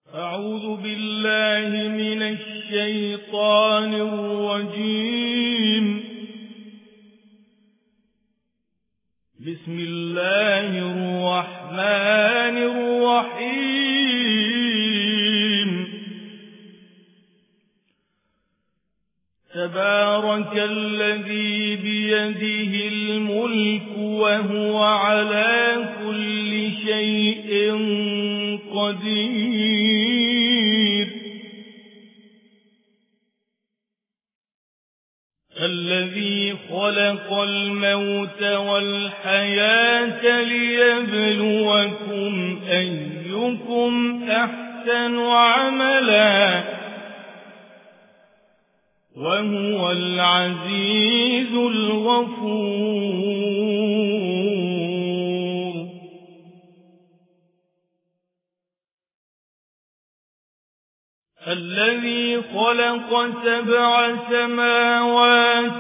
أعوذ بالله من الشيطان الرجيم. بسم الله الرحمن الرحيم. تبارك الذي بيده الملك وهو على كل شيء قدير. الذي خلق الموت والحياة ليبلوكم أيكم أحسن عملا وهو العزيز الغفور. الذي خلق 7 سماوات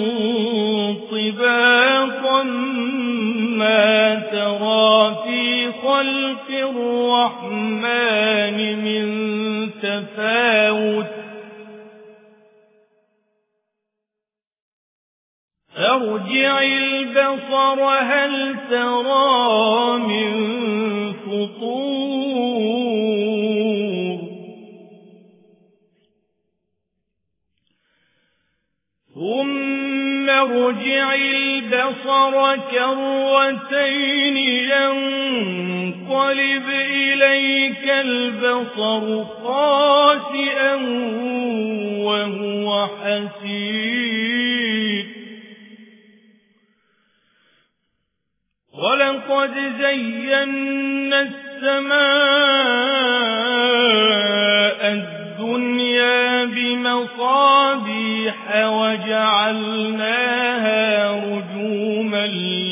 طباقا ما ترى في خلق الرحمن من تفاوت ارجع البصر هل ترى من فطور ثم ارجع البصر كرتين ينقلب إليك البصر خاسئا وهو حسير. ولقد زينا السماء الدنيا بمصابيح وجعلناها رجوما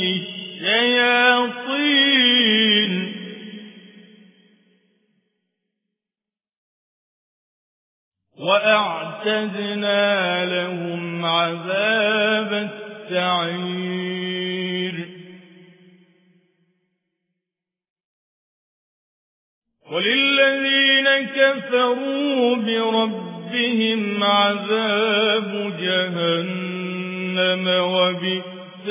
للشياطين وأعتدنا لهم عذاب السعير. وللذين كفروا بربهم عذاب جهنم وبئس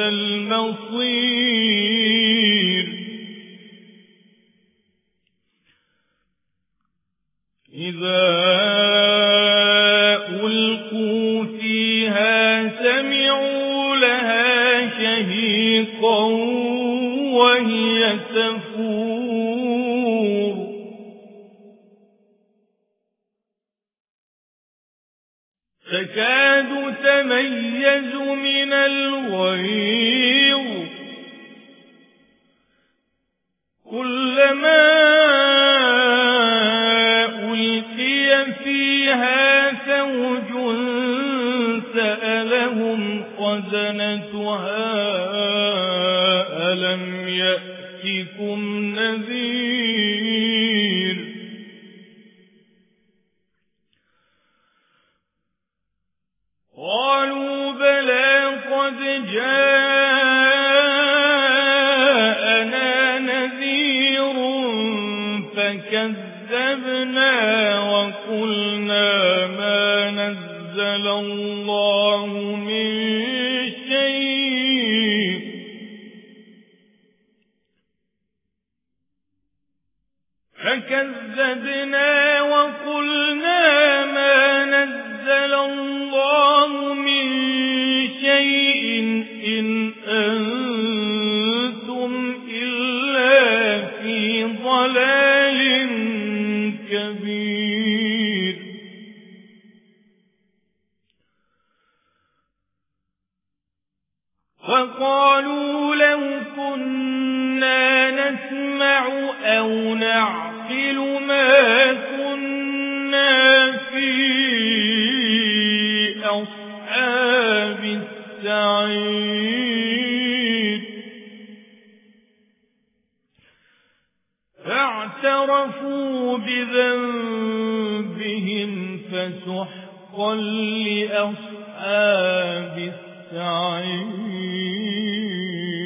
المصير. إذا ألقوا فيها سمعوا لها شهيقا وهي تفور تكاد تميز من الغيظ كلما ألقي فيها فوج سألهم خزنتها ألم يأتكم نذير. قالوا بلى قد جاءنا نذير فكذبنا وقلنا ما نزل الله من شيء إن أنتم إلا في ضلال كبير. وقالوا لو كنا نسمع أو نعقل ما كنا في أصحاب السعير. فاعترفوا بذنبهم فسحقا لأصحاب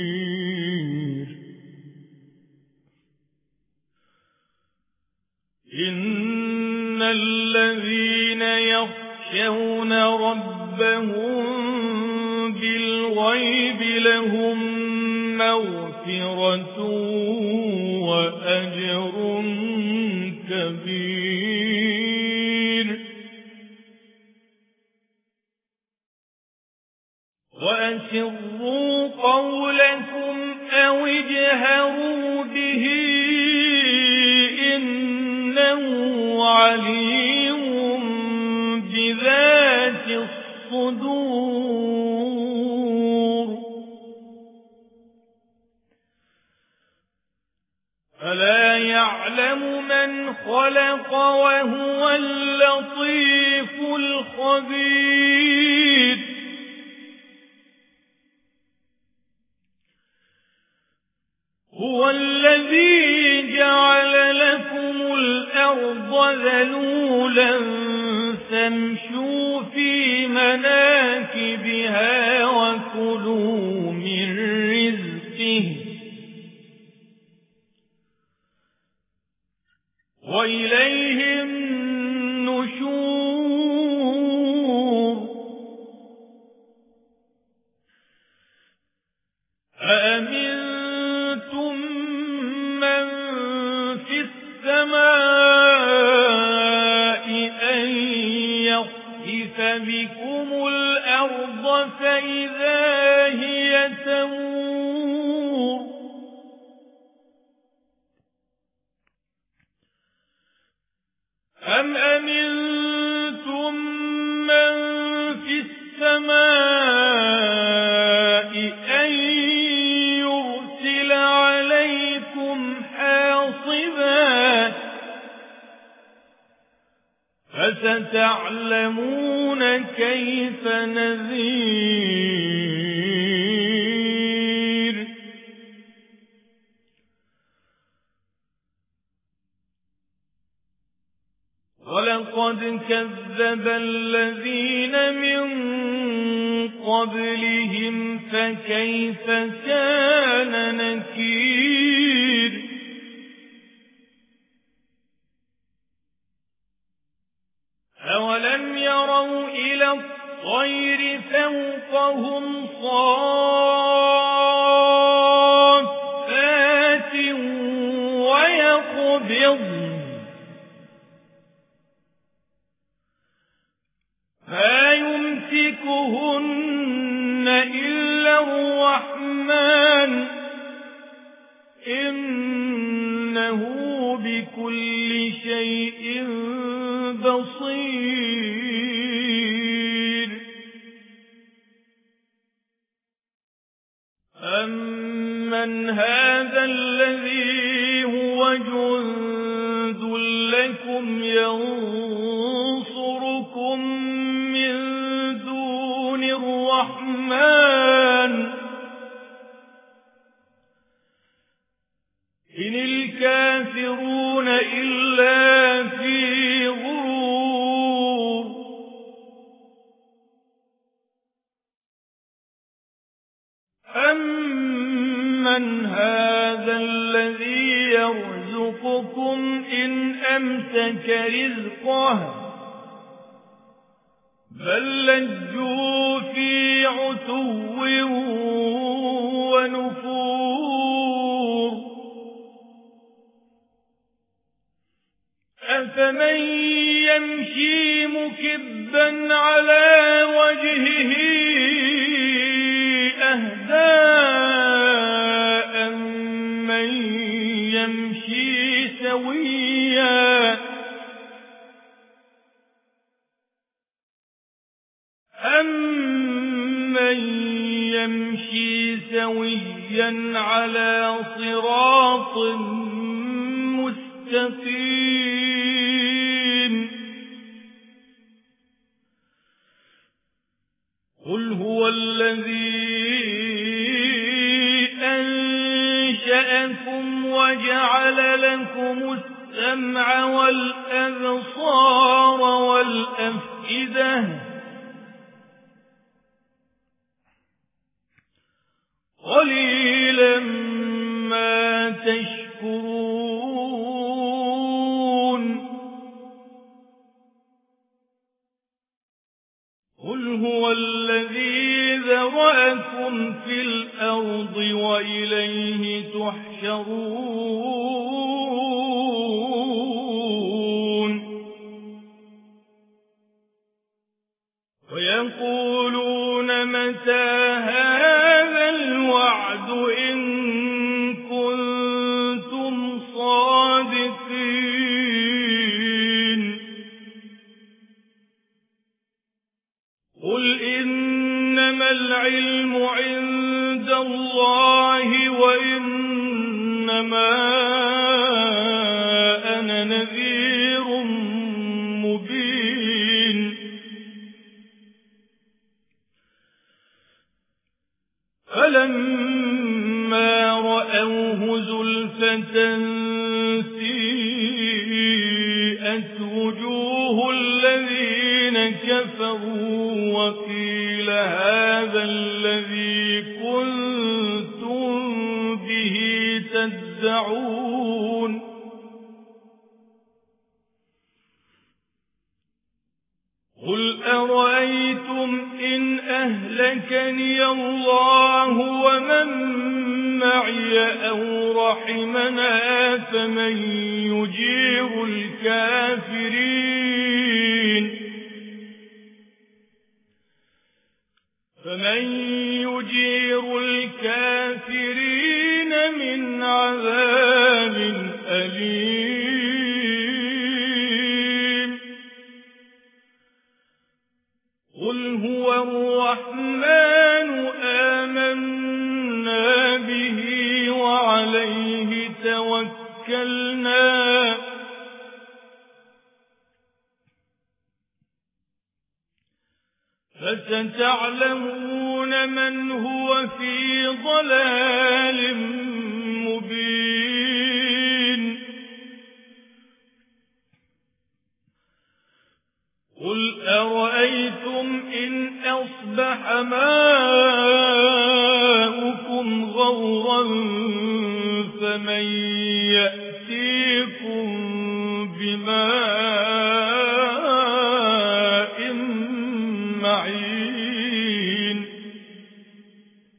السعير. إن الذين يخشون ربهم بالغيب لهم مغفرة وأجر كبير وأسروا قولكم أو اجهروا به إنه عليم بذات الصدور ألا يعلم من خلق وهو اللطيف الخبير هو الذي جعل لكم الأرض ذلولا فامشوا في مناكبها وكلوا من رزقه وإليه النشور أأمنتم من في السماء أن يخسف بكم الأرض فإذا هي تمور أم أمنتم من في السماء أن يرسل عليكم حاصبا فستعلمون كيف نذير ولقد كذب الذين من قبلهم فكيف كان نكير أولم يروا إلى الطير فوقهم صافات ويقبضن ما يمسكهن إلا الرحمن إنه بكل شيء بصير أمن هذا الذي هو جند لكم ينصركم من دون الرحمن إن الكافرون إلا في غرور أمن هذا الذي يرزقكم إن أمسك رزقه بل لجوا في عتو ونفور أفمن يمشي مكبا على وجهه أهدى أمن يمشي سويا أمن يمشي سويا على صراط مستقيم قل هو الذي أنشأكم وجعل لكم السمع والأبصار والأفئدة قليلا ما تشكرون سُيِّئَتْ وُجُوهُ الَّذِينَ كَفَرُوا وَقِيلَ هَذَا الَّذِي كُنتُم بِهِ تَدَّعُونَ قُلْ أَرَأَيْتُمْ إِنْ أَهْلَكَنِيَ اللَّهُ وَمَن مَّعِيَ أَوْ رَحِمَنَا فَمَن يُجِيرُ الْكَافِرِينَ مِنْ عَذَابٍ أَلِيمٍ قُلْ هُوَ الرَّحْمَنُ آمَنَّا بِهِ وَعَلَيْهِ تَوَكَّلْنَا فَسَتَعْلَمُونَ مَنْ هُوَ فِي ضَلَالٍ مُبِينٍ قُلْ أَرَأَيْتُمْ إِنْ أَصْبَحَ مَاؤُكُمْ